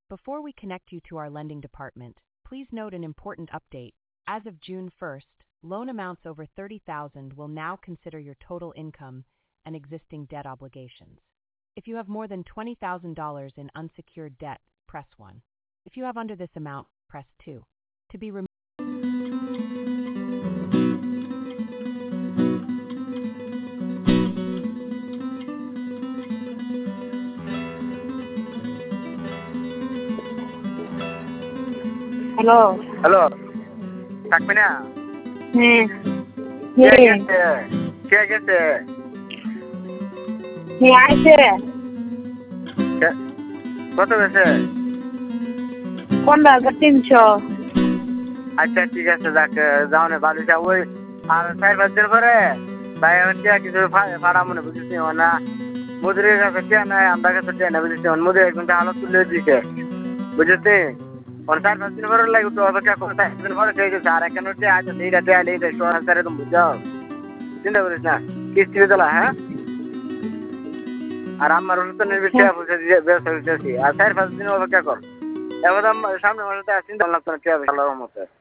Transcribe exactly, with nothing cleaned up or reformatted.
Before we connect you to our lending department, please note an important update. As of June first, loan amounts over thirty thousand dollars will now consider your total income and existing debt obligations. If you have more than twenty thousand dollars in unsecured debt, press one. If you have under this amount, press two. To be removed. Hello hello থাকবে না হ্যাঁ কে কে গেছে কে গেছে কে আইছে কে- কত গেছে পনেরো হাজার তিনশো আচ্ছা ঠিক আছে যাক যাও না ভালো যাও ওই আর চার পাঁচ দিন পরে ভাই হচ্ছে কিছু ভাড়া মনে বুঝেছি না মুদিরের কাছে কে নাই আমার কাছে কে না বুঝেছি মুদির এক ঘন্টা আলো তুলে দিছে বুঝেছি और चार पाँच दिन भर लगे तो अब क्या करता है दिन भर कहीं चार एक नोट से आज नहीं रहते नहीं रहते स्टोर करे तुम बुझाओ चिंता करिस ना किस चीज चला है आराम मारो तो नहीं बिछे पूछे दिए बेस हो जाती है चार पाँच दिन अब क्या कर अब हम सामने वाले तो चिंता लगता है क्या चला रहा हूं